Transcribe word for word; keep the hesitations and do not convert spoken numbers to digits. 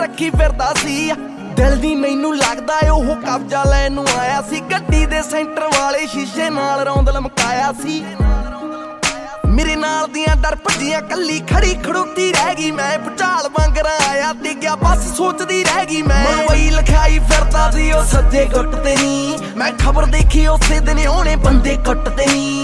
ਰੱਖੀ ਫਿਰਦਾ ਸੀ। ਦਿਲ ਦੀ ਮੈਨੂੰ ਲੱਗਦਾ ਉਹ ਕਬਜ਼ਾ ਲੈਣ ਨੂੰ ਆਇਆ ਸੀ। ਗੱਡੀ ਦੇ ਸੈਂਟਰ ਵਾਲੇ ਸ਼ੀਸ਼ੇ ਨਾਲ ਰੌਂਦ ਲਮਕਾਇਆ ਸੀ। ਮੇਰੇ ਨਾਲ ਦੀਆਂ ਡਰ ਭੱਜੀਆਂ ਕੱਲੀ ਖੜੀ ਖੜੋਤੀ ਰਹਿ ਗਈ ਮੈਂ। ਭੁਚਾਲ ਵਾਂਗਰਾਂ ਆਇਆ ਤੇ ਗਿਆ ਬਸ ਸੋਚਦੀ ਰਹਿ ਗਈ ਮੈਂ। ਮਨਵਈ ਲਿਖਾਈ ਫਿਰਦਾ ਸੀ ਉਹ ਸੱਜੇ ਗੁੱਟ ਤੇ ਨੀ। ਮੈਂ ਖਬਰ ਦੇਖੀ ਉਸੇ ਦਿਨ ਉਹਨੇ ਬੰਦੇ ਕੁੱਟ ਤੇ ਨੀ।